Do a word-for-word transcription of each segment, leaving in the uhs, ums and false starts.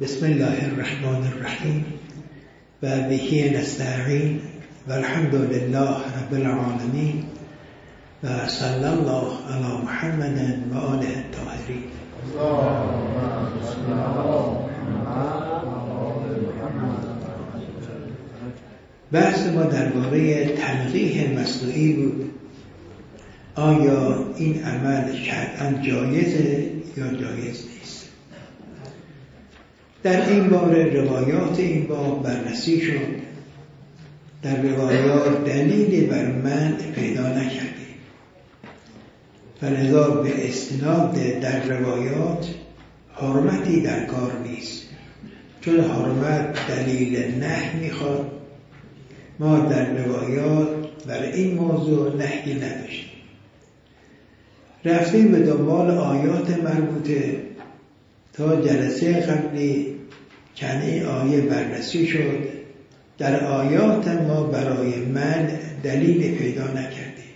بسم الله الرحمن الرحیم و به نستعین و الحمد لله رب العالمین و صلی الله علی محمد و آله الطاهرین. بحث ما درباره تلقیح مصنوعی بود. آیا این عمل شرعاً جایزه یا جایز نیست؟ در این باره روایات این باب بررسی شد. در روایات دلیلی بر منع پیدا نکردیم، فلذا به استناد در روایات حرمتی در کار نیست، چون حرمت دلیل نهی میخواد. ما در روایات بر این موضوع نهی نداشتیم. رفتیم به دنبال آیات مربوطه. تا جلسه قبلی چند آیه بررسی شد. در آیات ما برای من دلیل پیدا نکردیم.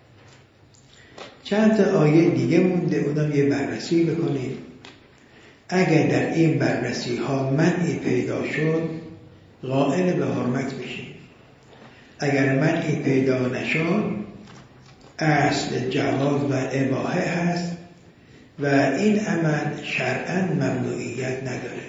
چند تا آیه دیگه مونده، اونم یه بررسی بکنیم. اگر در این بررسی ها منعی پیدا شد، قائل به حرمت بشیم. اگر منعی پیدا نشد، اصل جواز و اباحه هست و این عمل شرعاً ممنوعیت نداره.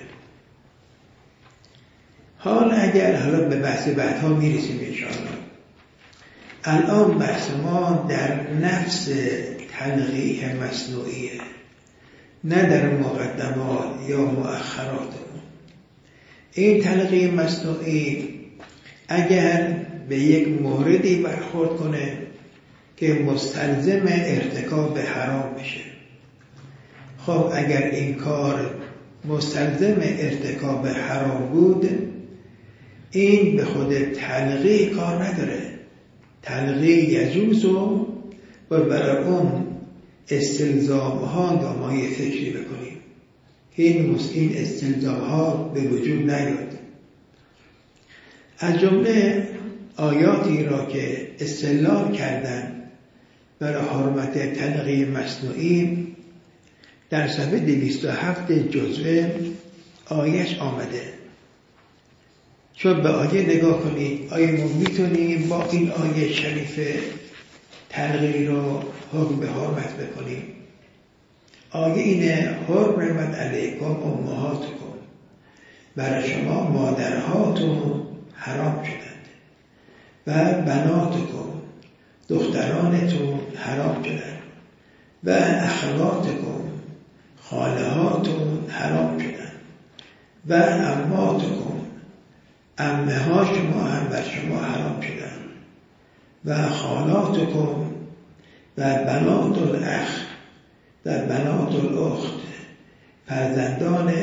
حال اگر حالا به بحث بعدها میرسیم انشاءالله. الان بحث ما در نفس تلقیح مصنوعیه، نه در مقدمات یا مؤخرات. این تلقیح مصنوعی اگر به یک موردی برخورد کنه که مستلزم ارتکاب حرام بشه، خب اگر این کار مستلزم ارتکاب حرام بود، این به خود تلقیح کار نداره. تلقیح یجوز و برای اون استلزام ها یا ما یه فکری بکنیم که این این استلزام ها به وجود نیاد. از جمله آیاتی را که استدلال کردن برای حرمت تلقیح مصنوعی در صفحه دویست و هفت جزوه آیهش آمده. چون به آیه نگاه کنید، آیه ما میتونیم با این آیه شریفه تلقیح رو حکم به حرمت بکنیم. آیه اینه: حرمت علیکم امهاتکم، برای شما مادرهاتون حرام شدند، و بناتکم، دخترانتون حرام شدند، و اخواتکم، خالهاتون حرام شدند، و عماتکم، عمه ها شما هم بر شما حرام شدند، و خالاتکم، و بنات الاخ، و بنات الاخت، فرزندان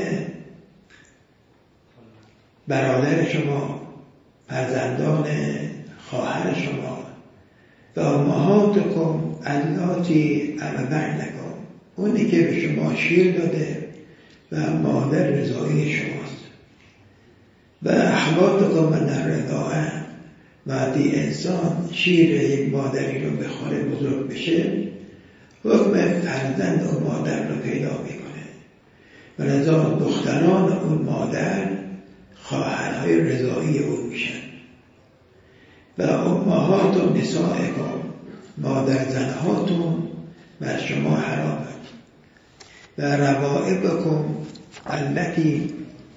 برادر شما، فرزندان خواهر شما، و امهاتکم اللاتی ارضعنکم، اونی که به شما شیر داده و مادر رضاعی شماست، و اخواتکم من الرضاعه، وقتی انسان شیر یک مادری رو بخوره بزرگ بشه، حکم فرزند و مادر رو پیدا میکنه، و لذا دختران اون مادر خواهرهای رضاعی اون میشن. و امهات و نسائکم، مادر زنهاتون بر شما حرامند، و ربائبکم التی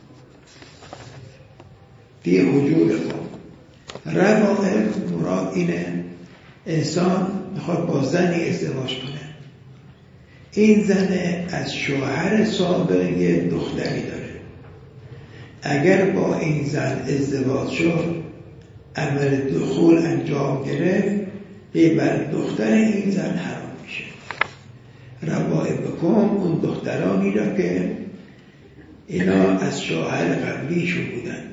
فی حجورکم. ربائب مراد اینه انسان میخواد با زنی ازدواج کنه، این زن از شوهر سابقه دختری داره. اگر با این زن ازدواج شد، عمل دخول انجام گرفت، به بر دختر این زن حرام میشه. ربائبکم اون دخترانی را که اینا از شوهر قبلیشون بودن.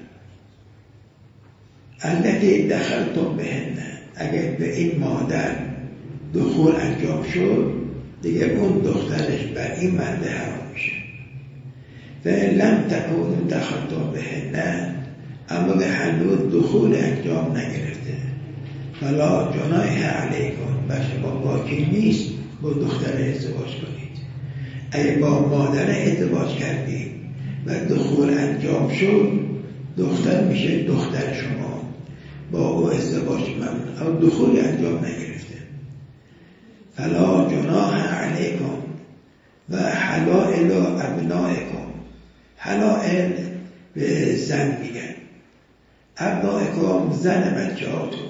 التی دخلتم بهن، اگر به این مادر دخول انجام شد، دیگه اون دخترش بر این مرد حرام میشه. و لم تکونوا دخلتم بهن، اما به هنوز دخول انجام نگرفته، فلا جناح علیکم، بر شما باکی نیست با دختر ازدواج کنید. اگه با مادر ازدواج کردید و دخول انجام شد، دختر میشه دختر شما، با او ازدواج ممنون، اما دخول انجام نگرفته. فلا جناح علیکم و حلائل ابنائکم. حلائل به زن میگن، ابنائکم زن بچه هاتون،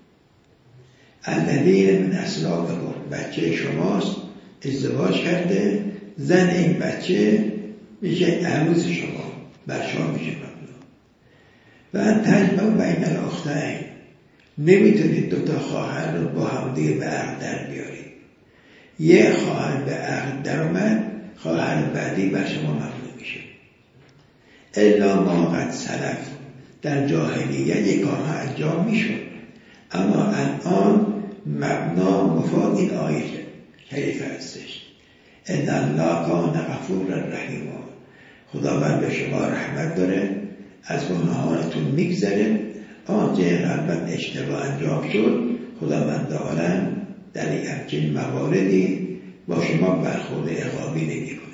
الذین من اصلابکم بچه شماست، ازدواج کرده، زن این بچه میشه عروس شما، بر شما میشه ممنون. و ان تجمعوا بین الاختین، نمیتونید دوتا خواهر رو با هم دیگه به عقد در بیارید. یه خواهر به عقد در اومد، خواهر بعدی بر شما ممنون میشه. الا ما قد سلف، در جاهلیت یک کارها انجام میشد، اما الان مبنا مفاد این آیه شریفه هستش. ان الله کان غفورا رحیما، خداوند به شما رحمت داره، از گناهانتون میگذره، آنچه قبلا اشتباه انجام شد خداوند عالم در این همچین مواردی با شما برخورد عقابی نمیکنه.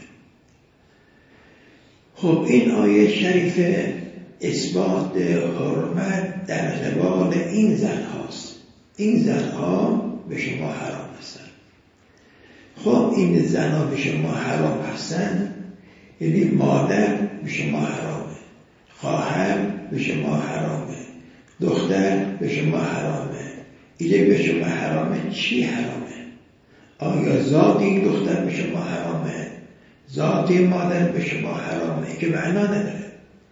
خب این آیه شریفه اثبات حرمت در قبال این زن هاست. این زن ها به شما حرام هستن. خب این زن ها به شما حرام هستن، یعنی مادر به شما حرامه، خواهر به شما حرامه، دختر به شما حرامه. اینه به شما حرامه، چی حرامه؟ آیا ذات این دختر به شما حرامه؟ ذات این مادر به شما حرامه؟ که معنا نداره.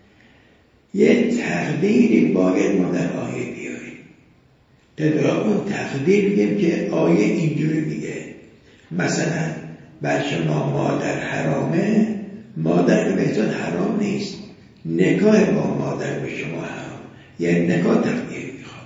یه تقدیری باید ما در آیه بیاریم. طبق اون تقدیر بگیم که آیه اینجوری میگه، مثلا بر شما مادر حرامه، مادر بهتون حرام نیست، نکاح با مادر به شما حرام، یعنی نکاح تقدیر میخواد.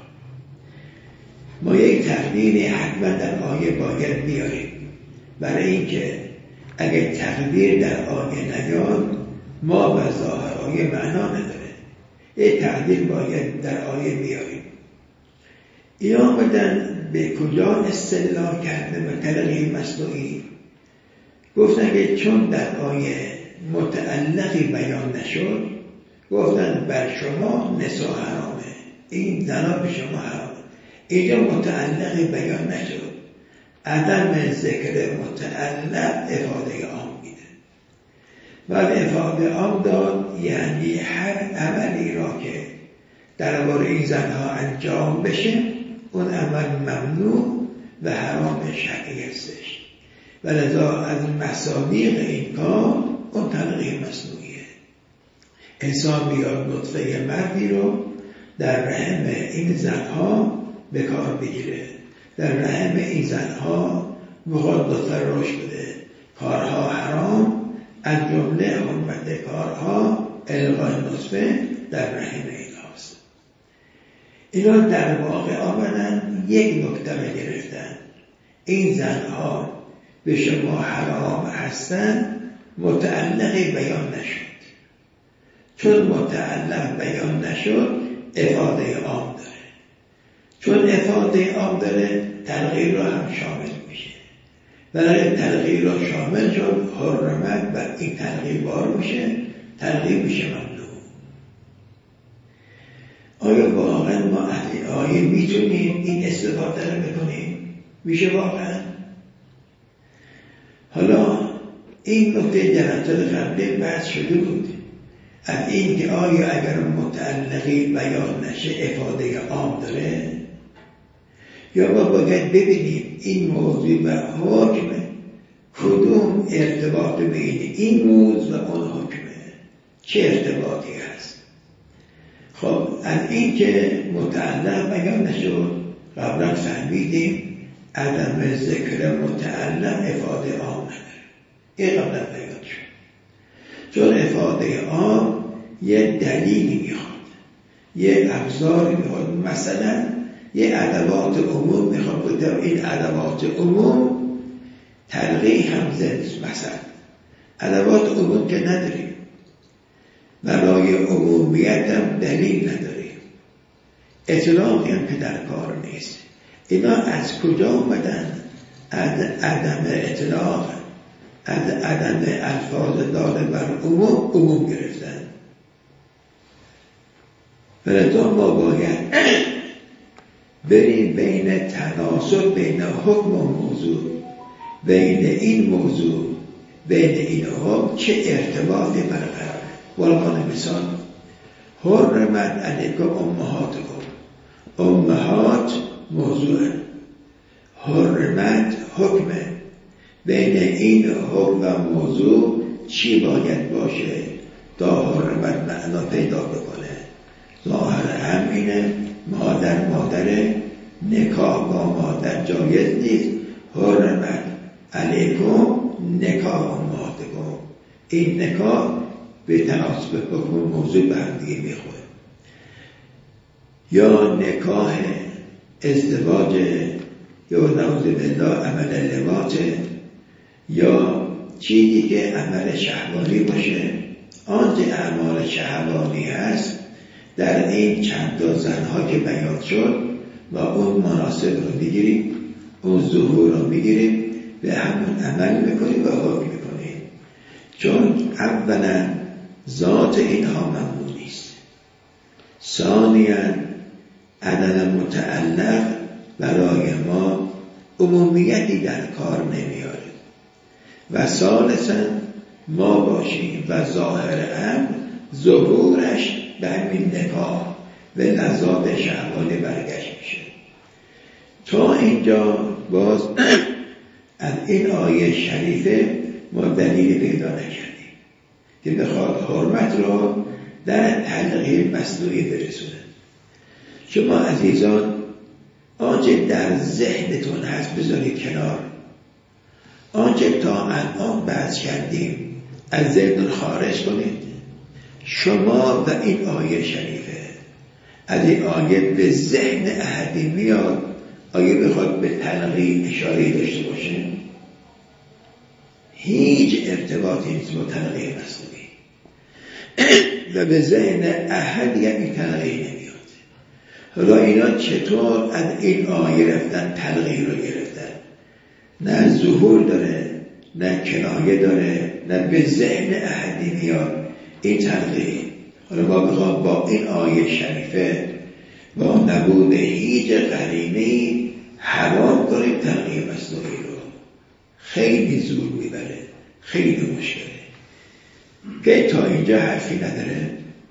ما یک تقدیری حتما در آیه باید بیاریم، برای اینکه اگه تقدیر در آیه نیاد ما به ظاهر آیه معنا نداره. یک تقدیر باید در آیه بیاریم. اینا آمدن به کجا استدلال کرده به تلقی مصنوعی؟ گفتن که چون در آیه متعلقی بیان نشد، گفتن بر شما نساء حرامه، این زنا به شما حرامه. اینجا متعلقی بیان نشد، عدم ذکر متعلق افاده عام میده. ولی افاده عام داد یعنی هر عملی را که درباره این زنها انجام بشه اون عمل ممنوع و حرام شرعی هستش، و لذا از مصادیق این کار اون تلقیح مصنوعیه. انسان بیاد نطفه مردی رو در رحم این زنها به کار بگیره، در رحم این زنها بخواد دختر رشد بده، کارها حرام، از جمله حرمت کارها القای نطفه در رحم این هاست. اینا در واقع آمدن یک نکته رو گرفتن، این زنها به شما حرام هستن، متعلقی بیان نشد. چون متعلق بیان نشد افاده عام داره، چون افاده عام داره تلقیح را هم شامل میشه، برای تلقیح را شامل شد حرمت و این تلقیح بار میشه، تلقیح میشه ممنوع. آیا واقعا ما اهل آیه میتونیم این استفاده رو بکنیم؟ میشه واقعا؟ حالا این نکته جلسات قبلی بحث شده بود، از این که آیا اگر متعلقی بیان نشه افاده عام داره، یا ما باید ببینیم این موضوع و حکم کدوم ارتباط بین این موضوع و اون حکمه، چه ارتباطی هست. خب از این که متعلق بیان نشد قبلا فهمیدیم عدم ذکر متعلق افاده عام نداره، این قبلا بیان شد. چون افاده عام یه دلیلی میخواد، یه ابزاری میخواد، مثلا یه ادوات عموم میخواد، در این ادوات عموم تلقیح هم زد. مثلا ادوات عموم که نداریم، برای عمومیت هم دلیل نداریم، اطلاقی هم که در کار نیست. اینا از کجا اومدن؟ از عدم اطلاق از عدم الفاظ داده بر عموم عموم گرفتن. ولذا ما باید بریم بین تناسب بین حکم و موضوع، بین این موضوع بین این حکم چه ارتباطی برقراره. عنوان مثال حرمت علیکم امهاتکم، امهات موضوع، حرمت حکمه. بین این حکم و موضوع چی باید باشه تا حرمت معنا پیدا بکنه؟ ظاهر همینه، مادر مادره، نکاح با مادر جایز نیست. حرمت علیکم نکاح امهاتکم، این نکاح به تناسب حکم موضوع به هم دیگه میخوره. یا نکاح ازدواج، یا نعوذ بالله عمل لواط، یا چیزی که عمل شهوانی باشه. آنچه اعمال شهوانی هست در این چند تا زنها که بیان شد و اون مناسب رو میگیریم، اون ظهور رو میگیریم، به همون عمل میکنیم و حکم میکنیم. چون اولا ذات اینها ممنوع نیست، ثانیا عدم متعلق برای ما عمومیتی در کار نمیاره، و ثالثا ما باشیم و ظاهر امر ظهورش به همین نکاح و لذات شهوانی برگشت میشه. تا اینجا باز از این آیه شریفه ما دلیل پیدا نکردیم که بخواد حرمت رو در تلقی مصنوعی برسونه. شما عزیزان آنچه در ذهنتون هست بذارید کنار، آنچه تا الان بحث کردیم از ذهن خارج کنید. شما و این آیه شریفه، از این آیه به ذهن احدی میاد آیه بخواد به تلقی اشاره داشته باشه؟ هیچ ارتباطی نیست با تلقی مصنوعی و به ذهن احدی هم این تلقی نمیاد. حالا اینا چطور از این آیه رفتن تلقی رو گرفتن؟ نه ظهور داره، نه کنایه داره، نه به ذهن احدی میاد این تلقی. حالا ما بخوام با این آیه شریفه با نبود هیچ قرینه‌ای حرام کنیم تلقی مصنوعی رو، خیلی زور میبره، خیلی مشکله. که تا اینجا حرفی نداره.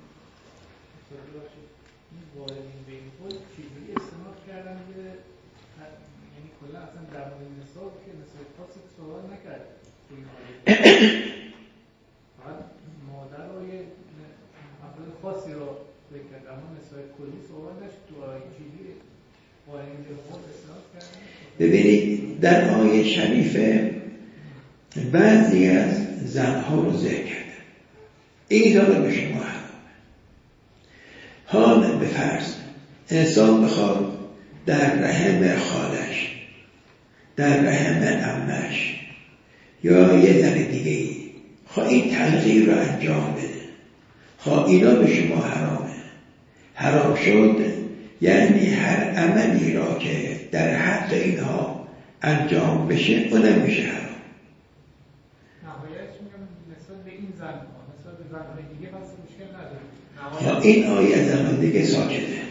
مادر رو یه افراد خاصی رو بکنه، اما نسبت کلی صحبت نشد تو آیه چیزی قائم به خود اصلاح کردن. ببینید در آیه شریفه بعضی از زنها رو ذکر کردن، این داره به شما حرامه. حال به فرض انسان بخواد در رحم خالش، در رحم عمش یا یه زن دیگه ای خواه این تلقی رو انجام بده، خواه اینا به شما حرامه. حرام شد یعنی هر عملی را که در حق اینها انجام بشه اونم میشه حرام. نهایتش میگم نسبت به این زن ها، نسبت به زنهای دیگه پس مشکل نداره. خواه این آیه زنان دیگه ساکته.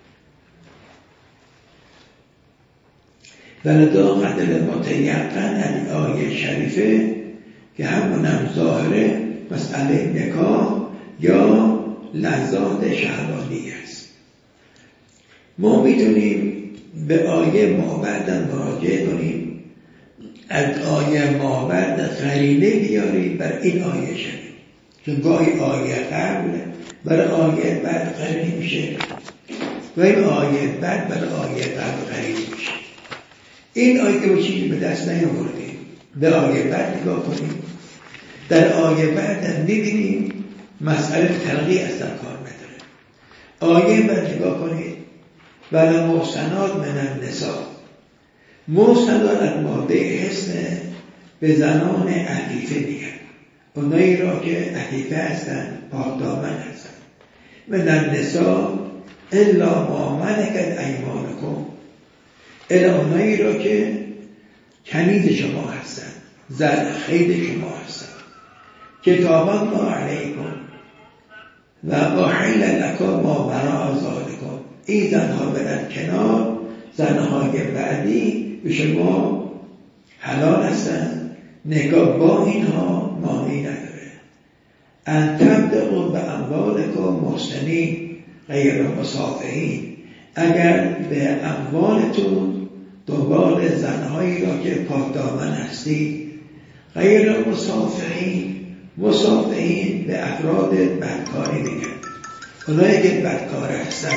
ولذا قدر متیقن از آیه شریفه که همون هم ظاهره مسئله نکاح یا لذات شهوانی است. ما میتونیم به آیه مابعد مراجعه کنیم، از آیه مابعد قرینه بیاریم بر این آیه شریف، چون گاهی آیه قبل بر آیه بعد قرینه میشه و این آیه بعد بر آیه قبل قرینه میشه. این آیه که چیزی به دست نیاوردیم، به آیه بعد نگاه کنیم، در آیه بعد هم می‌بینیم مسئله تلقی اصلا کار نداره. آیه بعد نگاه کنید ولی محسنات من النساء، محسنات از ماده حسن به زنان عفیفه میگن، اونایی را که عفیفه هستن، پاک دامن هستن. من النساء الا ما ملکت ایمانکم، الا اونایی را که کنیز شما هستن، زن خیلی شما هستن. کتابان ما علیکم و احل لکم ما وراء ذالکم، این زنها برن کنار، زنهای بعدی به شما حلال هستن، نکاح با اینها مانعی نداره. ان تبدأوا باموالکم محسنین غیر مسافحین، اگر به اموالتون دنبال زنهایی را که پاکدامن هستید، غیر مسافحین، مسافحین به افراد بدکاری میگن، اونایی که بدکار هستن،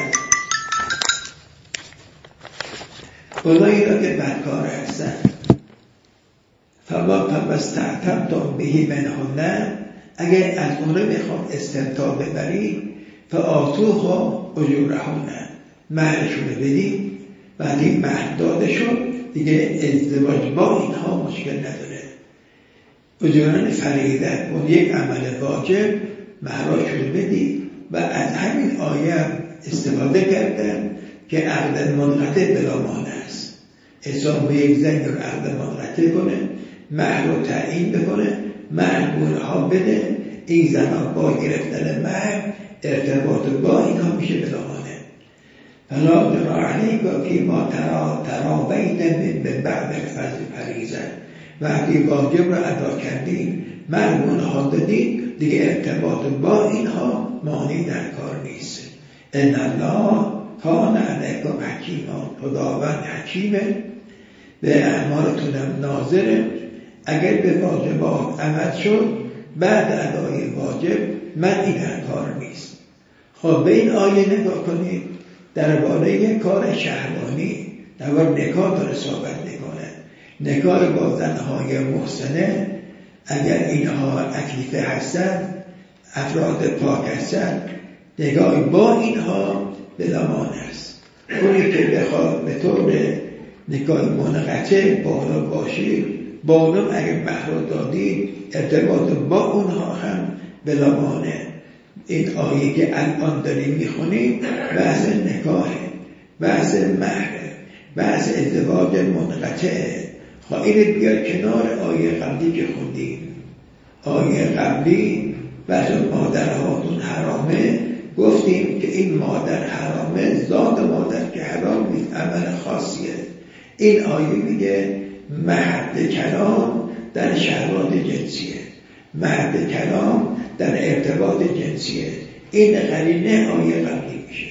اونایی را که بدکار هستن. فما فاستعتمتم به منهن، اگر از اون میخوام استمتاع ببرید، فآتوها اجورهن، مهرشون بدید. بعد این مهر داده شد دیگه ازدواج با اینها مشکل نداره. اجوران فریضه، اون یک عمل واجب، مهرشون بدید. و از همین آیه استفاده کردن که عقد منقطع بلا مانع است. انسان به یک زن رو عقد منقطع کنه، مهر رو تعیین بکنه، مهر اونها بده، این زنها با گرفتن مهر ارتباط با اینها میشه بلا مانع. فلا جناح علیکم فیما تراضیتم من بعد الفرض فریضه، وقتی واجب رو ادا کردین، مهر اونها دادین، دیگه ارتباط با اینها مانع در کار نیست. ان الله کان علیکم حکیما، خداوند حکیمه، به اعمالتونم ناظره. اگر به واجبات عمل شد بعد ادای واجب منعی در کار نیست. خب به این آیه نگاه کنید، درباره کار شهوانی، درباره نکاح داره صحبت میکنه. نکاح با زنهای محسنه، اگر اینها عفیفه هستن، افراد پاک هستن، نکاح با اینها بلا مانع است. اونی که بخواد به طور نکاح منقطع با اونها باشید، با اونم اگر مهر دادید، ارتباط با اونها هم بلا مانع. این آیه که الان داریم میخونیم بحث نکاحه، بحث مهره، بحث ازدواج منقطعه. خواهی بیار کنار آیه قبلی که خوندیم. آیه قبلی بحث مادرهاتون حرامه، گفتیم که این مادر حرامه، ذات مادر که حرام نیست، عمل خاصیه. این آیه میگه محل کلام در شهوات جنسیه، محل کلام در ارتباط جنسیه. این قرینه آیه قبلی میشه.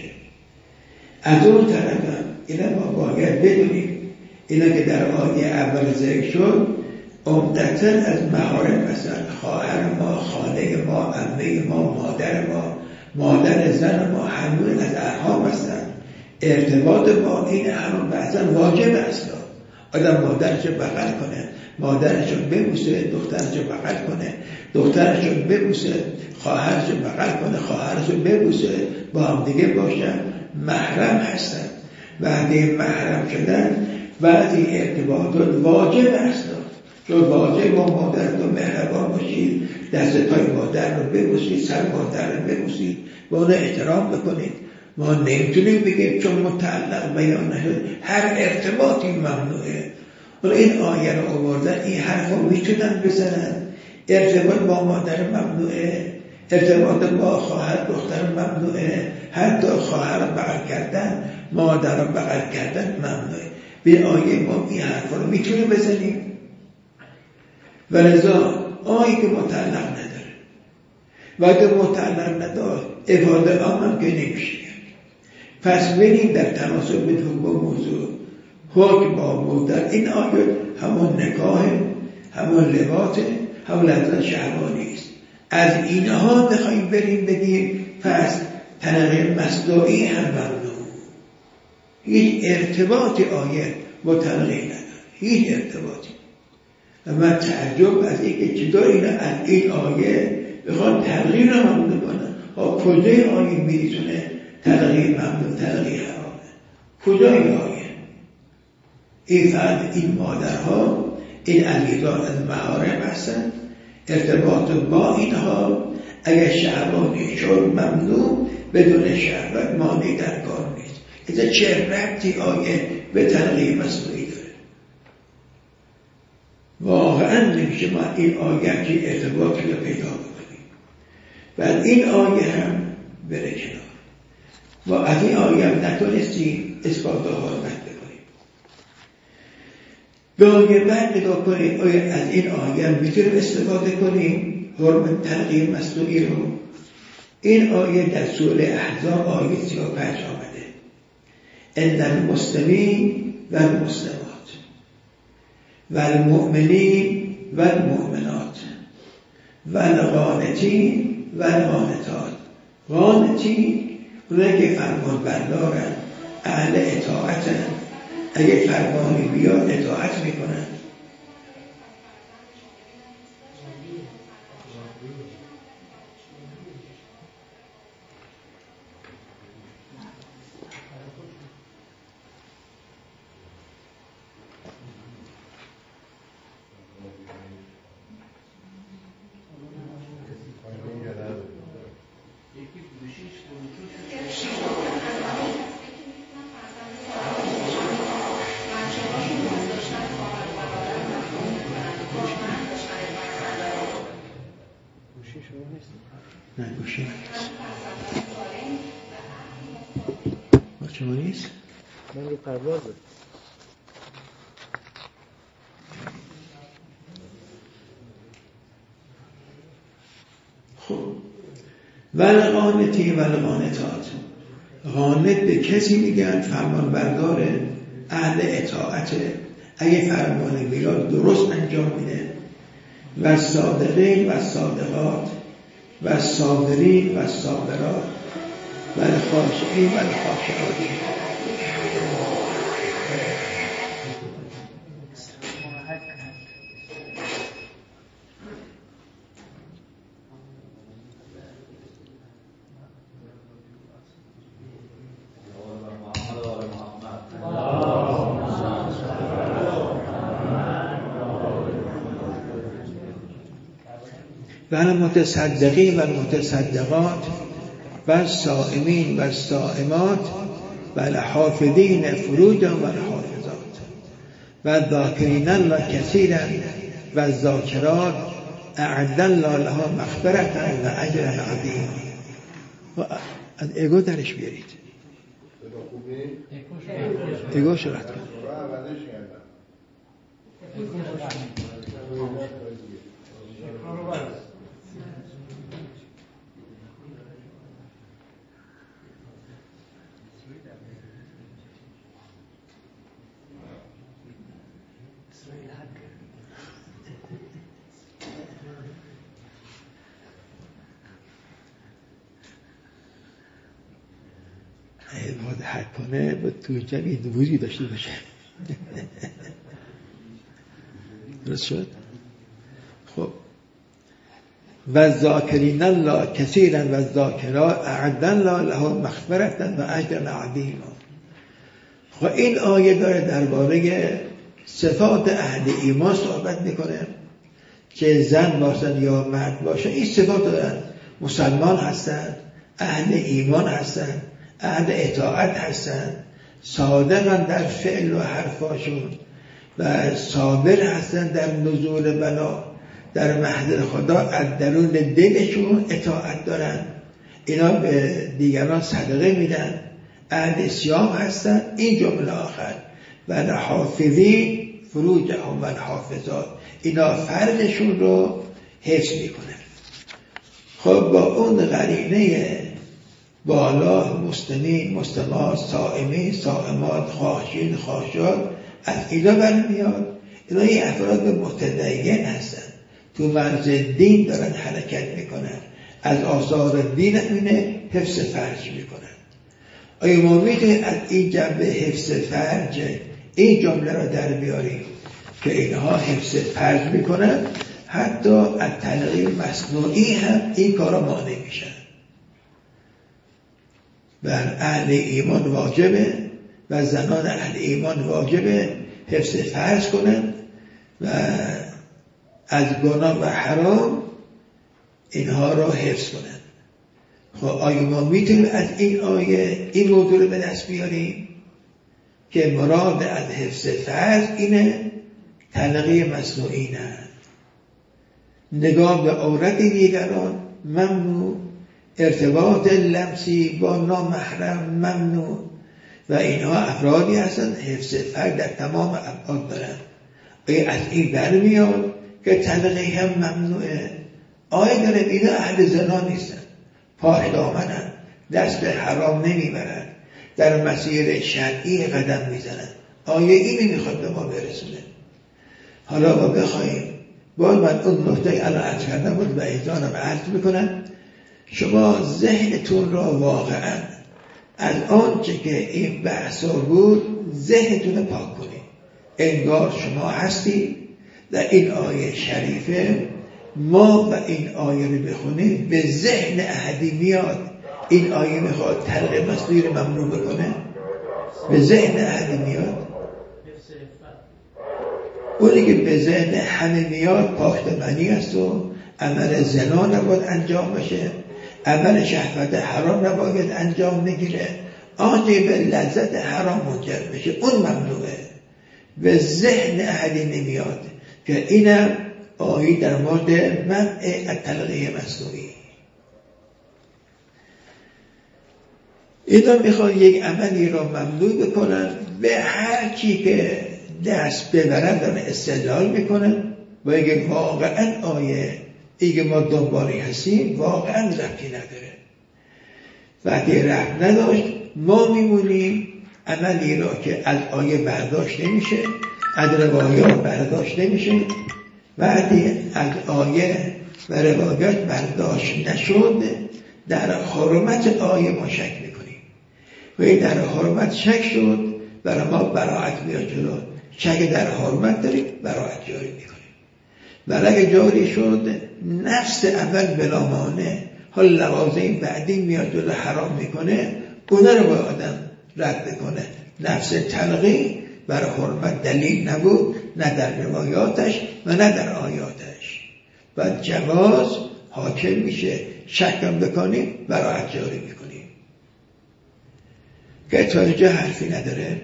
از اون طرف اینا ما باید بدونیم، اینا که در آیه اول ذکر شد عمدتاً از محارم هستن. خواهر ما، خاله ما، عمه ما، مادر ما، مادر زن ما، همون از ارحام هستن. ارتباط با این همون بعضا واجب است. آدم مادرشو بغل کنه، مادرشو ببوسه، دخترشو بغل کنه، دخترشو ببوسه، خواهرشو بغل کنه، خواهرشو ببوسه، با هم دیگه باشن، محرم هستن. بعدی محرم شدن، بعدی ارتباطات واجب هستن. چون واجب با مادر تو مهربان باشید، دست پای مادر رو ببوسید، سر مادر رو ببوسید، با اون احترام بکنید. ما نمیتونیم بگیم چون متعلق بیان نشد هر ارتباطی ممنوعه. ولی این آیه رو آوردن، این حرف رو میتونن بزنن. ارتباط با مادر ممنوعه، ارتباط با خواهر دختر ممنوعه، حتی خواهر رو بغل کردن، مادر رو بغل کردن ممنوعه. به آیه ما این حرف رو میتونیم بزنیم. ولذا آیه که متعلق نداره، وقتی متعلق نداره افاده آمم که نمیشه. پس ببینیم در تناسب با موضوع حکم با موضوع این آیه همون نکاح، همون لواطه، همون لذت شهوانی است. از اینها بخوایم بریم بگیم پس طلق مصداقی هم ممنوع. هیچ ارتباط آیه با طلقی نداره، هیچ ارتباطی. و من تعجب از اینکه چطور اینا از این آیه بخواد تغییر رو ممنوع کنن. ها کجای آیه میتونه تغییر ممنوع، تغییر حرامه؟ کجای آیه؟ این فقط این مادرها، این عزیزان از محارم هستن، ارتباط با اینها اگر شهوانی شد ممنوع، بدون شهوت مانع در کار نیست. اینجا چه ربطی آیه به تغییر مصنوعی داره؟ واقعا نمیشه ما این آیه که ارتباطی رو پیدا بکنیم. بعد این آیه هم بره کنار. ما از این آیه هم نتونستیم اثبات حرمت بکنیم. به آیه بعد نگاه کنیم آیا از این آیه هم میتونیم استفاده کنیم حرمت تغییر مصنوعی رو. این آیه در سوره احزاب آیه سی و پنج آمده. ان المسلمین و المسلمات و المؤمنین و المؤمنات و القانتین و القانتات. قانتین اونایی که فرمان بردارن، اهل اطاعتن، اگه فرمانی بیاد اطاعت میکنن. نه گوشی نیست. با شما نیست؟ من رو پروازه. خب والقانتی والقانتات. قانت به کسی میگن فرمان برداره، اهل اطاعته، اگه فرمان بیاد درست انجام میده. و صادقین و صادقات و صابرین و صابرات و الخاشعین و الخاشعات. و المتصدقین و المتصدقات و الصائمین و الصائمات و الحافظین فروجهم و الحافظات و الذاکرین الله کثیرا و الذاکرات اعد الله لهم مغفرة و اجرا عظیما. از ایگو درش بیارید. ایگو شرط کن. باید حد کنه باید توی جمعی نبوزی داشته باشه. درست شد؟ خب و ذاکرین الله کثیرا و ذاکرات اعد الله لهم مغفرة و اجرا عظیما. خب این آیه داره درباره صفات اهل ایمان صحبت میکنه که زن باشن یا مرد باشن. این صفات دارن، مسلمان هستن، اهل ایمان هستن، اهل اطاعت هستن، صادقن در فعل و حرفاشون و صابر هستن در نزول بلا، در محضر خدا از درون دلشون اطاعت دارن، اینا به دیگران صدقه میدن، اهل صیام هستن. این جمله آخر و حافظین فروجهم و حافظات، اینا فرجشون رو حفظ میکنن. خب با اون قرینه بالا مسلمین، مسلمات، صائمین، صائمات، خاشعین، خاشعات از اینا برمیاد. اینا یه افراد متدین هستن، تو مرز دین دارن حرکت میکنن، از آثار دین اینه حفظ فرج میکنن. آیا ما میتونیم از این جنبه حفظ فرج این جمله را در بیاریم که اینها حفظ فرج میکنن، حتی از تغییر مصنوعی هم این کارا مانع میشن. بر اهل ایمان واجبه و زنان اهل ایمان واجبه حفظ فرج کنن و از گناه و حرام اینها را حفظ کنن. خب آیا ما میتونیم از این آیه این موضوع رو به دست بیاریم که مراد از حفظ فرج اینه تلقی مصنوعی نه. نگاه به عورت دیگران ممنوع، ارتباط لمسی با نامحرم ممنوع و اینها افرادی هستند حفظ فرد در تمام ابعاد دارند. آیا از این برمیاد که تلقی هم ممنوعه؟ آیا داره اینا اهل زنا نیستن، پاک دامنن، دست به حرام نمیبرن، در مسیر شرعی قدم میزنن؟ آیا اینو میخواد به ما برسونه؟ حالا ما بخوایم باید من اون نکته الان عرض کردم بود و ایزانم عرض میکنم، شما ذهنتون را واقعا از آنچه که این بحثا بود ذهنتون رو پاک کنید. انگار شما هستید در این آیه شریفه، ما و این آیه رو بخونیم به ذهن احدی میاد این آیه میخواد تلقی مصنوعی رو ممنوع بکنه؟ به ذهن احدی میاد؟ اونی که به ذهن همه میاد پاکدامنی است و عمل زنا نباید انجام بشه، عمل شهوت حرام نباید انجام بگیره، آنچه به لذت حرام منجر بشه اون ممنوعه. به ذهن احدی نمیاد که اینم آیه در مورد منع تلقی مصنوعی. اینا میخواد یک عملی را ممنوع بکنن، به هر کی که دست ببرن دارن استدلال میکنن و اگه واقعا آیه اگه ما دنبالی هستیم واقعا ربطی نداره. وقتی ربط نداشت ما میمونیم عملی را که از آیه برداشت نمیشه، از روایات برداشت نمیشه، وقتی از آیه و روایات برداشت نشد در حرمت آیه ما شک میکنیم و در حرمت شک شد برای ما براعت میاد جلو، شک در حرمت داریم براعت جاری میکنیم. ولی اگه جاری شد نفس اول بلا مانع حال لوازم بعدی میاد جلو حرام میکنه، اونا رو باید آدم رد بکنه. نفس تلقی برای حرمت دلیل نبود، نه در روایاتش و نه در آیاتش. و جواز حاکم میشه، شکم بکنیم براعت جاری میکنیم. که تا اینجا حرفی نداره.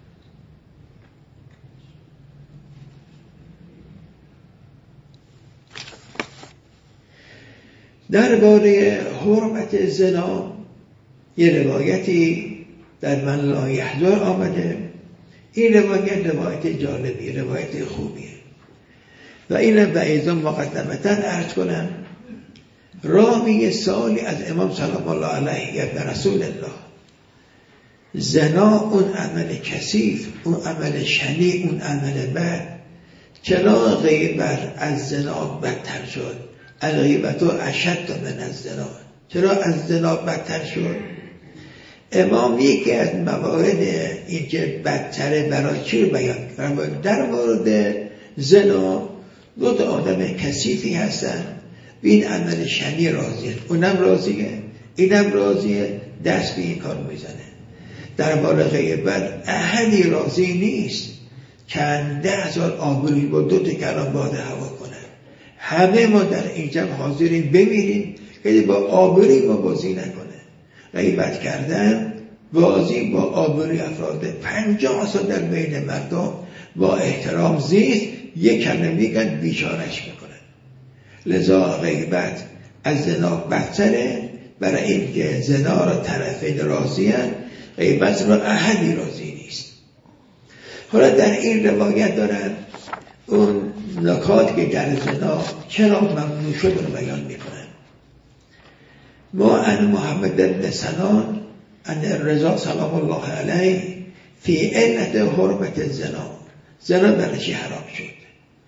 درباره حرمت زنا یه روایتی در من لا یحضر آمده. این روایت روایت جالبی، روایت خوبیه و این به ایضا مقدمتا عرض کنم. راوی سالی از امام سلام الله علیه ابن رسول الله، زنا اون عمل کثیف، اون عمل شنیع، اون عمل بد، چرا غیبت از زنا بدتر شد؟ الغیبت اشد من الزنا. چرا از زنا بدتر شد؟ امام یکی از موارد این که بدتره برای چی رو بیان کرد؟ در مورد زنا دو تا آدم کثیفی هستن، این عمل شنی راضیه، اونم راضیه، اینم راضیه، دست به این کار میزنه. در مورد غیبت احدی راضی نیست چند ده هزار آبروی با دو تا کلام باد هوا کنن. همه ما در اینجا حاضرین بمیریم که با آبروی ما بازی نکنه. غیبت کردن بازی با آبروی افراد. پنجاه سال در بین مردم با احترام زیست، یک کلمه میگن بیچاره‌اش میکنن. لذا غیبت از زنا بدتره، برای اینکه زنا را طرفین راضی‌اند، غیبت را احدی راضی نیست. حالا در این روایت دارن اون نکاتی که در زنا چرا ممنوع شد رو بیان میکنن. ما ان محمد بن سنان ان رضا سلام الله علیه فی علت حرمت زنا، زنا برای چی حرام شد؟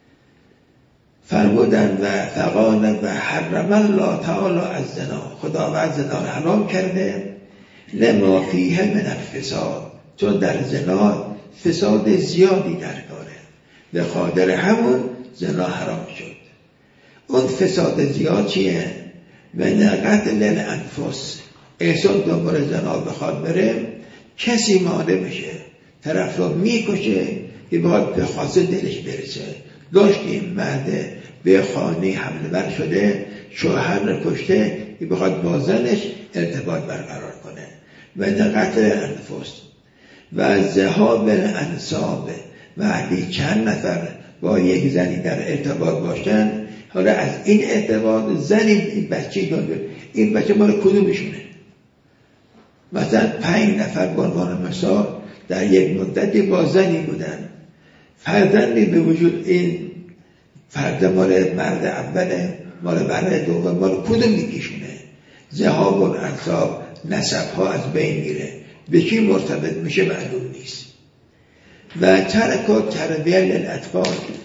فرمودن و فقال و حرم الله تعالی از زنا، خداوند زنا رو حرام کرده، لما فیه من الفساد، چون در زنا فساد زیادی در کاره، به خاطر همون زنا حرام شد. اون فساد زیاد چیه؟ من قتل الانفس، احسان دنبال زنا بخواد بره، کسی مانع بشه، طرف رو میکشه که باید به خاصه دلش برسه. داشت این مرده به خانه حمله بر شده، شوهر رو کشته که بخواد با زنش ارتباط برقرار کنه. من قتل الانفس و ذهاب الانساب، وقتی چند نفر با یک زنی در ارتباط باشن، حالا از این ارتباط زنی این بچه داده، این بچه مال کدومشونه؟ مثلا پنج نفر به عنوان مثال در یک مدتی با زنی بودن، فرزندی به وجود، این فرد مال مرد اوله، مال مرد دوم، مال کدوم یکیشونه؟ ذهاب الانساب، نسب ها از بین میره، به کی مرتبط میشه معلوم نیست. و ترک و تربیه للاطفال،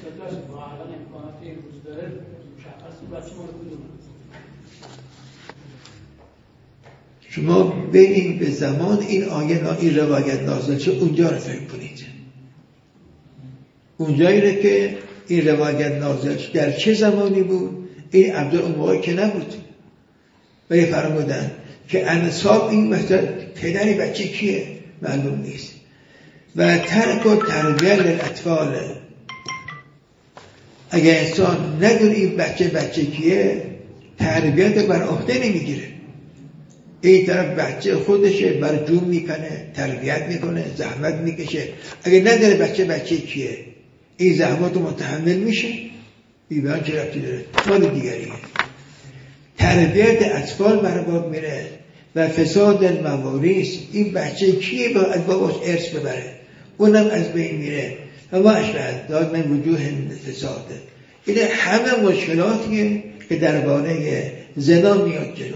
شما بریم به زمان این آیه این روایت نازل شد اونجا رو فکر کنید، اونجایی رو که این روایت نازل شد در چه زمانی بود؟ این عبد اون موقع که نبود. ولی فرمودن که انصاب این مثلا پدری بچه کیه معلوم نیست. و ترک و تربیه للاطفال، اگر انسان ندونه این بچه بچه کیه، تربیت بر عهده نمیگیره. این طرف بچه خودشه، بر جون میکنه، تربیت میکنه، زحمت میکشه. اگر نداره بچه بچه کیه، این زحمت متحمل میشه؟ بیبیان چه ربطی داره؟ مال دیگریه. تربیت اطفال برباد میره و فساد الموارث، این بچه کیه با از باباش ارث ببره، اونم از بین میره و ما اشبه داد من وجوه فساده. این همه مشکلاتیه که درباره زنا میاد جلو.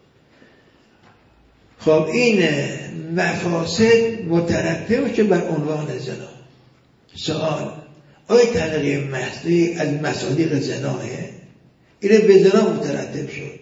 خب این مفاسد مترتب شد بر عنوان زنا. سوال، آیا تلقیه محضی از مصادیق زناه؟ این به زنا مترتب شد.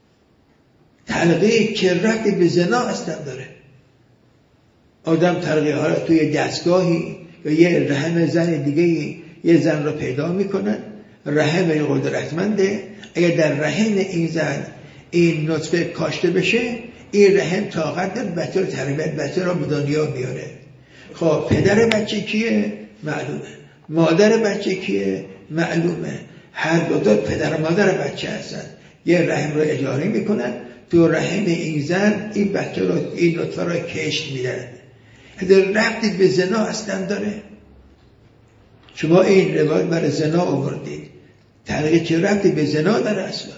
تلقیه چه ربطی به زنا اصلا داره؟ آدم تلقیه ها را توی دستگاهی یا یه رحم زن دیگه یه زن را پیدا میکنن، رحم قدرتمنده، اگر در رحم این زن این نطفه کاشته بشه، این رحم طاقت داره بچه رو تربیت بچه رو به دنیا بیاره. خب پدر بچه کیه؟ معلومه. مادر بچه کیه؟ معلومه. هر دو تا پدر و مادر بچه هستن، یه رحم رو اجاره میکنن، تو رحم این زن این بچه رو، این نطفه رو کشت میدن. هدر ربطی به زنا اصلا داره؟ شما این روایت برای زنا آوردید، تلقیه چه ربطی به زنا داره اصلا؟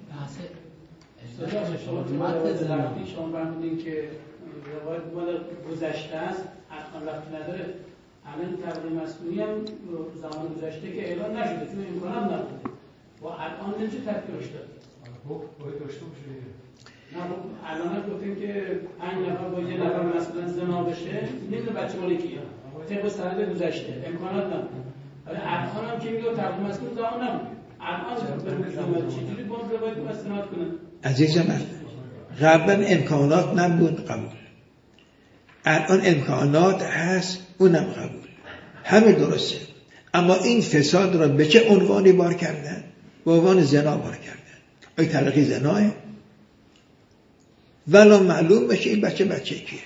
شما فرمودین که روایت مال گذشته است، حتما ربطی نداره. الان تقدیم مسئولی هم زمان گذشته که اعلان نشده چون امکان هم نبوده و الان نمیشه تطبیقش داد. باید داشته باشه. نه الان هم گفتیم که پنج نفر با یه نفر مثلا زنا بشه، نمیدونه بچه مال کیه، طبق سند گذشته امکانات نبوده. ولی الان هم که میگه تقدیم مسئولی زمان نبوده، الان برای چجوری با روایت استناد کنن؟ عزیز من، قبلا امکانات نبود، قبول. الان امکانات هست، اونم قبول. همه درسته. اما این فساد را به چه عنوانی بار کردن؟ به عنوان زنا بار کردن. آی تلقی زناه؟ ولی معلوم بشه این بچه بچه کیه.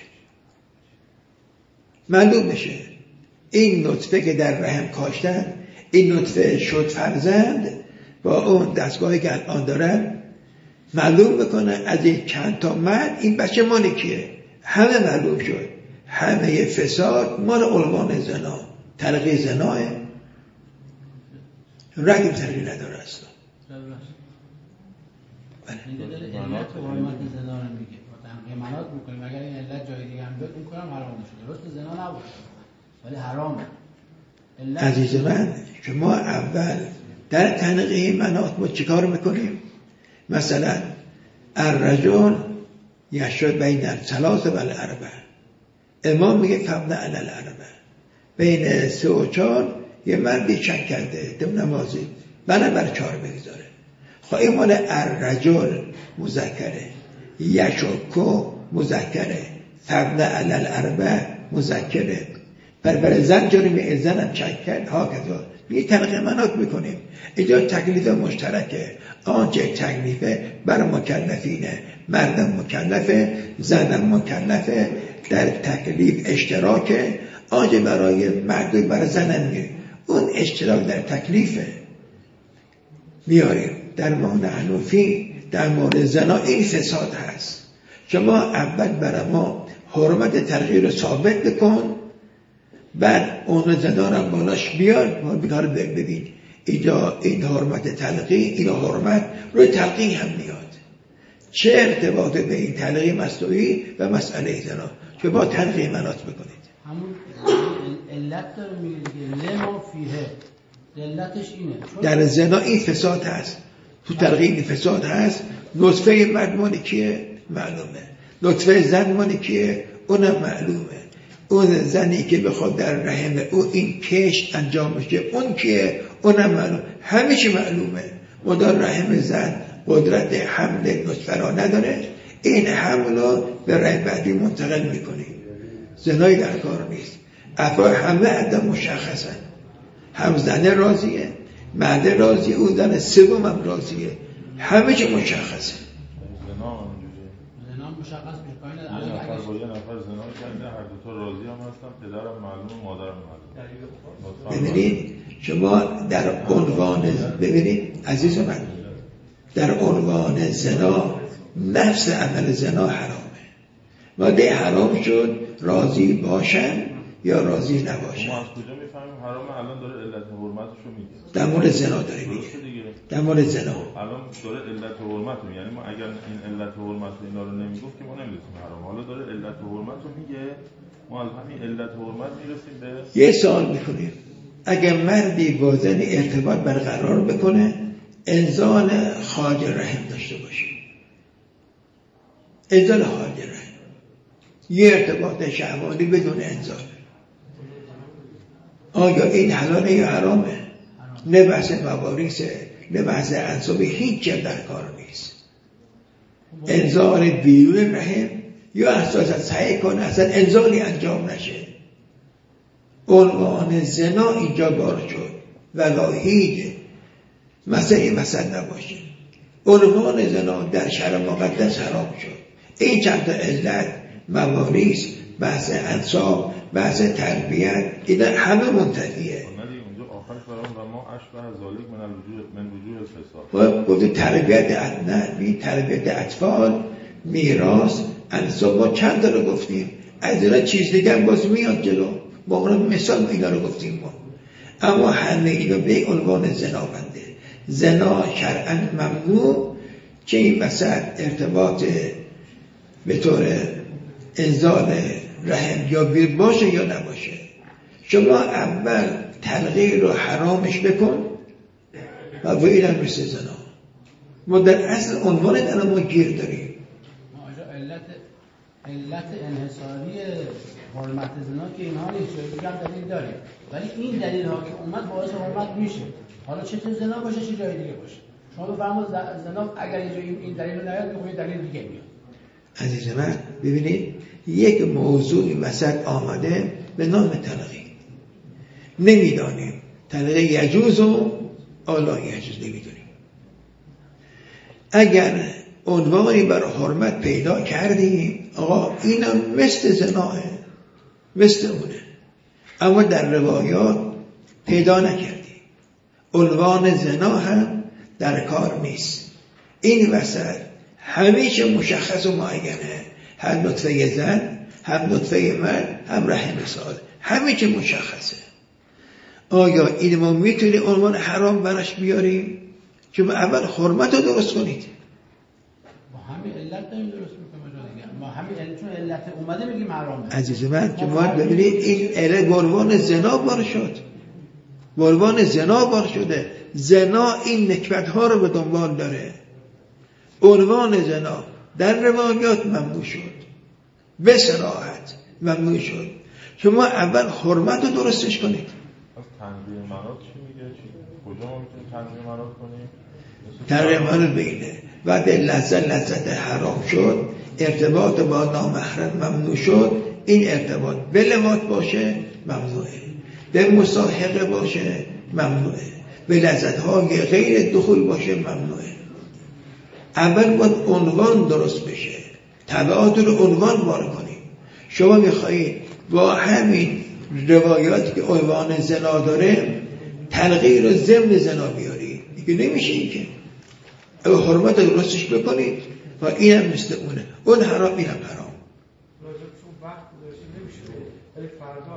معلوم بشه این نطفه که در رحم کاشتن، این نطفه شد فرزند، با اون دستگاهی که الان دارن معلوم بکنن از این چند تا مرد این بچه مال کیه. همه معلوم شد، همه فساد مال عنوان زنا، تلقی زناه. رگی تلقی نداره اصلا. میگه داره علت و حرمت زنا رو میگه منات میکنیم، اگر این علت جای دیگه هم بیاد این کارم حرام نشده. درست زنا نبود ولی حرامه. عزیز من، شما اول در تنقیه منات ما چیکار میکنیم؟ مثلا الرجل یشرب بین الثلاث و الاربع، امام میگه فبنه علی الاربع، بین سه و چهار یه مردی شک کرده دم نمازی بنا بر چهار بگذاره. خب این مال الرجل مذکره، یشکو مذکره، فبنه علی الاربع مذکره. بر بر زن جرمی زنم شک کرد ها کذا یه تلقیه منات میکنیم. اینجا تکلیف مشترکه، آنچه تکلیفه بر مکلفینه، مردم مکلفه، زنم مکلفه، در تکلیف اشتراکه. آنچه برای مرد بر زنم میره، اون اشتراک در تکلیفه میاریم. در مورد حنفی در مورد زنا این فساد هست. شما اول برای ما حرمت تلقیه رو ثابت بکن، بعد اون زدارم بالاش بیاد ما بیکار ببین اینجا این حرمت تلقی، این حرمت روی تلقی هم میاد. چه ارتباط بین تلقی مصنوعی و مسئله زنا که با تلقی منات بکنید؟ همون علت داره میگه دیگه، لما فیه، علتش اینه در زنا این فساد هست، تو تلقی این فساد هست. نطفه مرد مال کیه؟ معلومه. نطفه زن مال کیه؟ اونم معلومه. اون زنی که بخواد در رحم او این کشت انجام بشه اون کیه؟ اونم معلوم. همه چی معلومه. و در رحم زن قدرت حمل نطفه را نداره، این حمل رو به رحم بعدی منتقل میکنه. زنایی در کار نیست. افراد همه عدم مشخصن. هم زنه راضیه، مرد راضیه، اون زن سوم هم راضیه، همه چی مشخصه. زنا مشخص میشه پایین یه نفر با یه نفر زنا کرده، هر دو تا راضی هم هستن، پدرم معلومه، مادرم معلومه. ببینید شما در عنوان، ببینید عزیز من، در عنوان زنا نفس عمل زنا حرامه. ماده حرام شد راضی باشن یا راضی نباشن. ما از کجا میفهمیم حرامه؟ الان داره علت حرمتشو میگه. در مورد زنا داره میگه. در مورد زنا الان داره علت حرمتو، یعنی ما اگر این علت حرمت اینا رو نمیگفت که ما نمیدونیم حرام. حالا داره علت حرمتو میگه، ما از همین علت حرمت میرسیم به یه سوال میکنیم. اگر مردی با زنی ارتباط برقرار بکنه انزال خارج رحم داشته باشه، انزال خارج رحم، یه ارتباط شهوانی بدون انزال، آیا این حلاله یا حرامه؟ نه بحث مواریثه، نه بحث انسابه، هیچ جا در کار نیست. انزال بیرون رحم یا اساسا سعی کنه اصلا انزالی انجام نشه. عنوان زنا اینجا بار شد ولا هیچ مسئله مسئله نباشه. عنوان زنا در شرع مقدس حرام شد. این چند تا علت، مواریث، بحث انساب، بحث تربیت، اینا همه منتفیه. اونجا آخرش برام و ما اشبه ذالک من الوجوه من وجوه الفساد. گفت تربیت نه تربیت اطفال، میراث، انساب، چند تا رو گفتیم. از اینا چیز دیگه هم باز میاد جلو. با اون مثال اینا رو گفتیم ما. اما همه اینا به عنوان زنا بنده. زنا شرعاً ممنوع، که این وسط ارتباط به طور انزال رحم یا بیر باشه یا نباشه. شما اول تلقی رو حرامش بکن و ویلن مثل زنا. ما در اصل عنوان در ما گیر داریم. ما آجا علت علت انحصاری حرمت زنا که اینها نیست، دیگه هم دلیل داریم، ولی این دلیل ها که اومد باعث حرمت میشه. حالا چه تو زنا باشه چه جای دیگه باشه. شما بفرمایید زنا اگر این دلیل رو نیاد میگه دلیل دیگه میاد. عزیز من ببینید یک موضوعی وسط آمده به نام تلقی، نمیدانیم تلقی یجوز و آلا یجوز نمیدونیم. اگر عنوانی بر حرمت پیدا کردیم آقا اینا مثل زناه، مثل اونه، اما در روایات پیدا نکردیم. عنوان زنا هم در کار نیست. این وسط همیشه مشخص و معینه، هم نطفه زن، هم نطفه مرد، هم رحم سال، همیشه مشخصه. آیا این ما میتونیم عنوان حرام براش بیاریم؟ که ما اول حرمت رو درست کنید. ما همین علت داریم درست میکنیم. ما همین علت چون علت اومده میگیم حرامه. عزیز من که ما ببینید این علت عنوان زنا بار شد، عنوان زنا بار شده. زنا این نکبت ها رو به دنبال داره. عنوان زنا در روایات ممنوع شد، به صراحت ممنوع شد. شما اول حرمت رو درستش کنید. از تنبیه منات چی میگه؟ چی؟ کجا ما میتونیم تنبیه منات کنیم؟ تنبیه منات بگیده بعد لذت لذت حرام شد، ارتباط با نامحرم ممنوع شد. این ارتباط به لواط باشه ممنوعه، به مصاحبه باشه ممنوعه، به لذت‌های غیر دخول باشه ممنوعه. اول باید عنوان درست بشه، تبعات رو عنوان بار کنیم. شما میخواهید با همین روایاتی که عنوان زنا داره تلقی رو ضمن زنا بیارید، دیگه نمیشه. این که او حرمت رو درستش بکنید و این هم مثل اونه، اون حرام این هم حرام. راجب چون وقت گذاشته نمیشه ولی فردا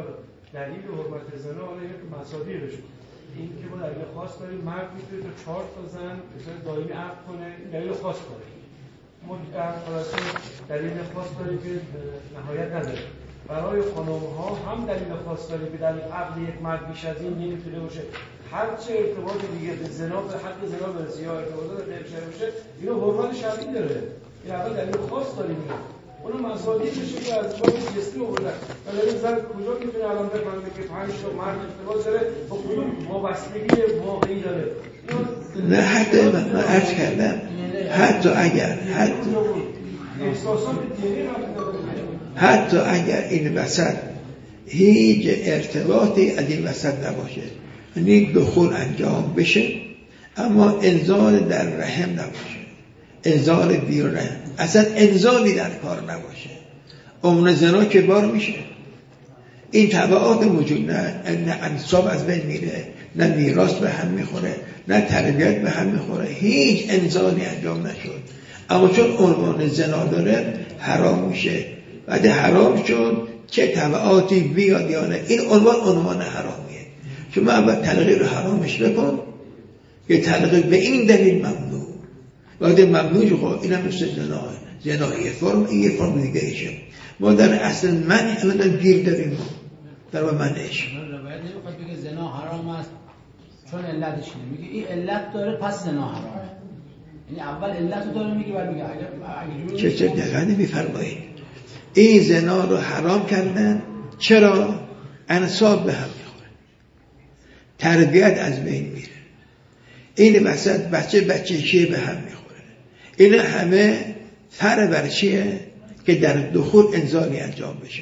دلیل حرمت زنا حالا یک مصادیقش این که ما دلیل خاص داریم مرد میتونه تا چهار تا زن به صورت دائمی عقد کنه، این دلیل خاص داره. ما در خلاصه دلیل خاص داریم که نهایت نداره. برای خانم‌ها هم دلیل خاص داره که در عقد یک مرد بیش از این نمیتونه باشه. هر چه ارتباط دیگه به زنا به حد زنا برسه یا ارتباطات غیر شرعی باشه، اینو حرمت شرعی داره. این اول دلیل خاص داریم. اونو مصادیق میشه که از باب جسمی آوردن. ولی این زن کجا میتونه الان بفهمه که پنج تا مرد ارتباط داره با کدوم وابستگی واقعی داره؟ نه حتی من عرض کردم حتی اگر حتی احساسات دینی حتی اگر این وسط هیچ ارتباطی از این وسط نباشه، یعنی دخول انجام بشه اما انزال در رحم نباشه، انزال بیرون رحم، اصلا انزالی در کار نباشه، عمر زنا که بار میشه. این تبعات وجود نه، نه انساب از بین میره، نه میراث به هم میخوره، نه تربیت به هم میخوره، هیچ انزالی انجام نشد اما چون عنوان زنا داره حرام میشه. بعد حرام شد چه تبعاتی بیاد یا نه، این عنوان عنوان حرامیه. چون من اول تلقی رو حرامش بکن که تلقی به این دلیل ممنوع، بعد ممنوع جو خب اینم مثل زناه، زناه یه فرم، این یه فرم دیگه ایشه. ما در اصل من الان گیر داریم در با منش روایت نمیخواد بگه زنا حرام است چون علتش اینه، میگه این علت داره پس زنا حرامه. یعنی اول علت داره میگه بعد میگه اگه چه چه دقیقا نمیفرمایید این زنا رو حرام کردن. چرا؟ انساب به هم میخوره، تربیت از بین میره، این وسط بچه بچه چیه به هم میخوره. این همه فر بر چیه؟ که در دخول انزالی انجام بشه.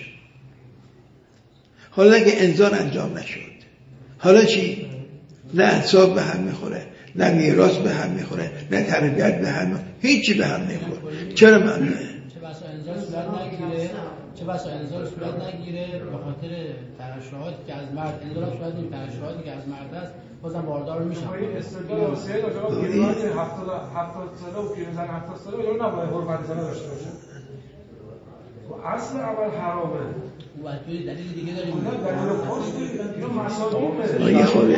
حالا که انزال انجام نشد، حالا چی؟ نه انساب به هم میخوره، نه میراث به هم میخوره، نه تربیت به هم میخوره، هیچی به هم میخوره. چرا ممنوعه؟ چه بسا انزال صورت نگیره، چه بسا انزال صورت نگیره به خاطر ترشحاتی که از مرد، انزال صورت نگیره ترشحاتی که از مرد است، بازم باردار میشن. این استدلال واسه آقا پیرمرد هفتاد هفتاد ساله و پیرزن هفتاد ساله یا نباید حرمت زنا داشته باشه. و اصل اول حرامه. و توی دلیل دیگه داریم. نه دلیل خاص نیست. اینو مصادیق آیه خوبه.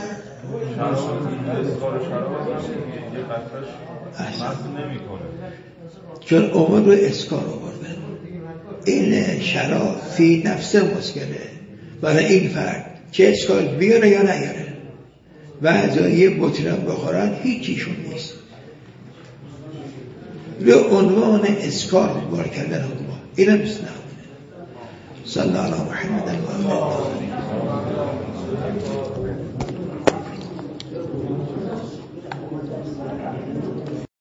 یه قطعش مصد نمی کنه چون عمر رو اسکار آوردن. این شراب فی نفسه مسکره برای این فرد چه اسکار بیاره یا نیاره و ازایی بطرم بخورن هیچیشون نیست. به عنوان اسکار بار کردن حکومت این هم مثل نمونه. صلی الله علیه محمد و آله